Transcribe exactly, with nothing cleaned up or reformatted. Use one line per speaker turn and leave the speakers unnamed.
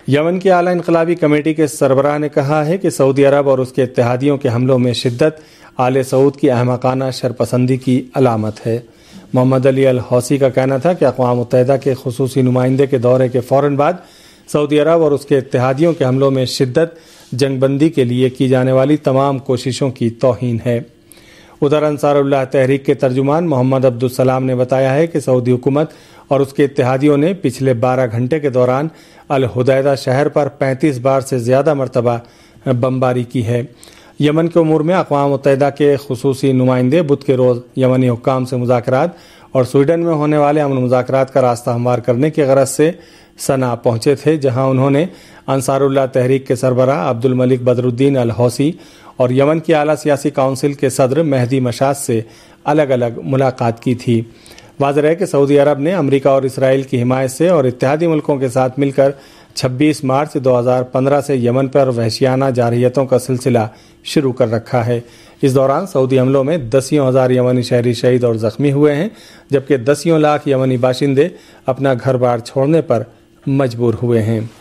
یمن کی اعلیٰ انقلابی کمیٹی کے سربراہ نے کہا ہے کہ سعودی عرب اور اس کے اتحادیوں کے حملوں میں شدت آل سعود کی احمقانہ شرپسندی کی علامت ہے۔ محمد علی الحوثی کا کہنا تھا کہ اقوام متحدہ کے خصوصی نمائندے کے دورے کے فوراً بعد سعودی عرب اور اس کے اتحادیوں کے حملوں میں شدت جنگ بندی کے لیے کی جانے والی تمام کوششوں کی توہین ہے۔ ادھر انصار اللہ تحریک کے ترجمان محمد عبدالسلام نے بتایا ہے کہ سعودی حکومت اور اس کے اتحادیوں نے پچھلے بارہ گھنٹے کے دوران الحدیدہ شہر پر پینتیس بار سے زیادہ مرتبہ بمباری کی ہے۔ یمن کے امور میں اقوام متحدہ کے خصوصی نمائندے بدھ کے روز یمنی حکام سے مذاکرات اور سویڈن میں ہونے والے امن مذاکرات کا راستہ ہموار کرنے کی غرض سے صنعاء پہنچے تھے، جہاں انہوں نے انصار اللہ تحریک کے سربراہ عبد الملک بدر الدین الحوثی اور یمن کی اعلیٰ سیاسی کونسل کے صدر مہدی مشاط سے الگ الگ ملاقات کی تھی۔ واضح ہے کہ سعودی عرب نے امریکہ اور اسرائیل کی حمایت سے اور اتحادی ملکوں کے ساتھ مل کر چھبیس مارچ دو ہزار پندرہ سے یمن پر وحشیانہ جارحیتوں کا سلسلہ شروع کر رکھا ہے۔ اس دوران سعودی حملوں میں دسیوں ہزار یمنی شہری شہید اور زخمی ہوئے ہیں، جبکہ دسیوں لاکھ یمنی باشندے اپنا گھر بار چھوڑنے پر مجبور ہوئے ہیں۔